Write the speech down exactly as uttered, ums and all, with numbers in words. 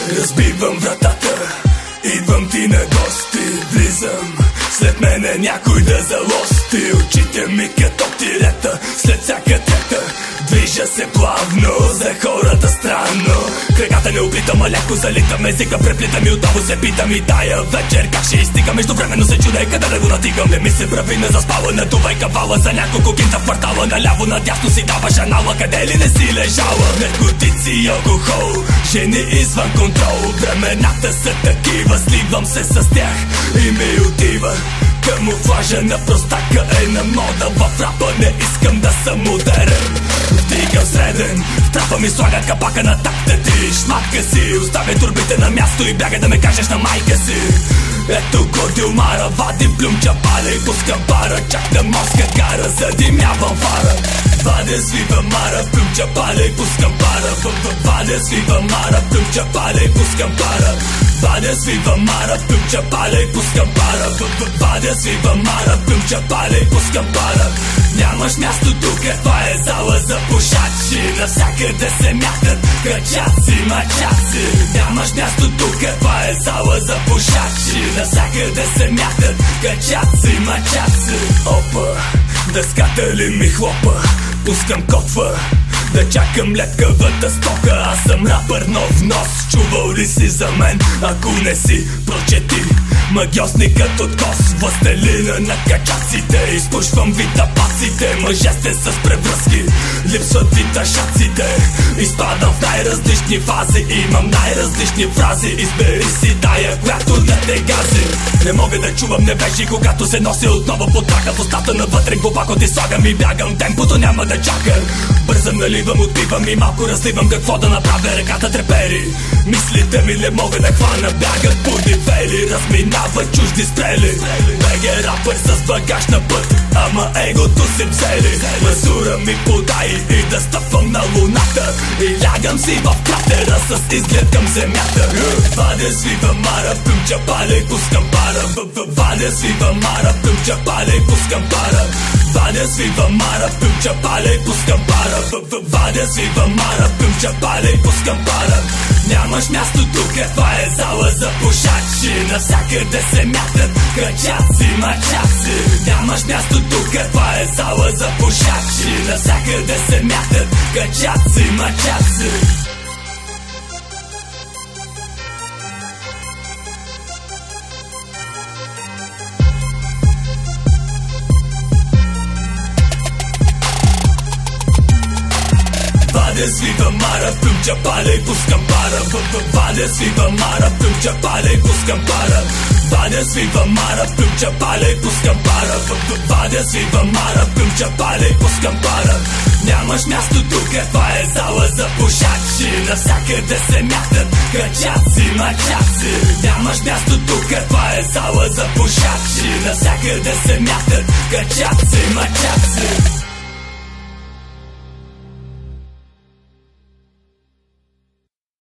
Разбивам вратата, идвам ти на гости. Влизам, след мене някой да залости. Очите ми като тирета, след всяка трета. Движа се плавно, за хората странно. Краката не опитам, а леко залитам. Езика преплитам и отново се питам. И тая вечер как ще изтигам? Междувременно се чудя къде да го натигам. Не ми се прави на заспала, надувай кавала. За няколко кинта в квартала, наляво надясно си даваш анала. Къде ли не си лежала? Наркотици и алкохол, жени извън контрол. Времената са такива, сливам се с тях и ми отива. Камуфлажа на простака е на мода. В рапа не искам да съм модерен. Вдигам среден, в трапа ми слага капака на такта ти. Шматка си, оставя турбите на място и бяга да ме кажеш на майка си. Ето го дилмара, вади плюмча, паля и пускам пара. Чак на морска кара, задимявам фара. Вадя свива мара, плюмча, паля и пускам пара. Вадя свива мара, плюмча, паля и пускам пара. Вадя свива мара, плюмча, паля и пускам пара. Вадя свива мара, плюмча, паля и пускам пара. Нямаш място тук, това е зала за пушачи. Навсякъде се мятат крачаци, мачаци. Нямаш място тук, това е зала за пушачи. Навсякъде се мятат крачаци, мачаци. Опа, дъската ли ми хлопа, пускам котва да чакам лепкавата стока. Аз съм рапър нов нос, чувал ли си за мен? Ако не си, прочети. Магиосникът от кос, властелина на качаците. Изпушвам витапаците, мъже сте с превръзки. Липсват виташаците. Изпадам в най-различни фази, имам най-различни фрази. Избери си тая, която да те гази. Не мога да чувам невежи, когато се нося отново под трака. В устата навътре глубоко ти слагам и бягам. Темпото няма да чака. Бързам, наливам, отпивам и малко разливам. Какво да направя, ръката трепери. Мислите ми не мога да хвана, бягат подивели. Разминават чужди стрели. Беге рапър с багаж на път, ама егото си взели. Мазура ми подай и да стъпвам на луната. И лягам си в кратера с изглед към земята. Вадя свива мара, плюмча, паля и пускам пара. Вадя свива мара, плюмча, паля и пускам пара. Вадя свива мара, плюмча, паля и пускам пара. Вадя свива мара, плюмча, паля и пускам пара. Нямаш място тук, това е зала за пушачи. Навсякъде се мятат крачаци, мачаци. Нямаш място тук, това е зала за пушачи. Навсякъде се мятат крачаци, мачаци. Вадя свива мара, плюмча, паля и пускам пара. Вадя свива мара, плюмча, паля и пускам пара. Вадя свива мара, плюмча, паля и пускам пара. Вадя свива мара, плюмча, паля и пускам пара. Нямаш място тук, това е зала за пушачи. Навсякъде се мятат крачаци, мачаци. Нямаш място тук, това е зала за пушачи. Навсякъде се мятат крачаци, мачаци.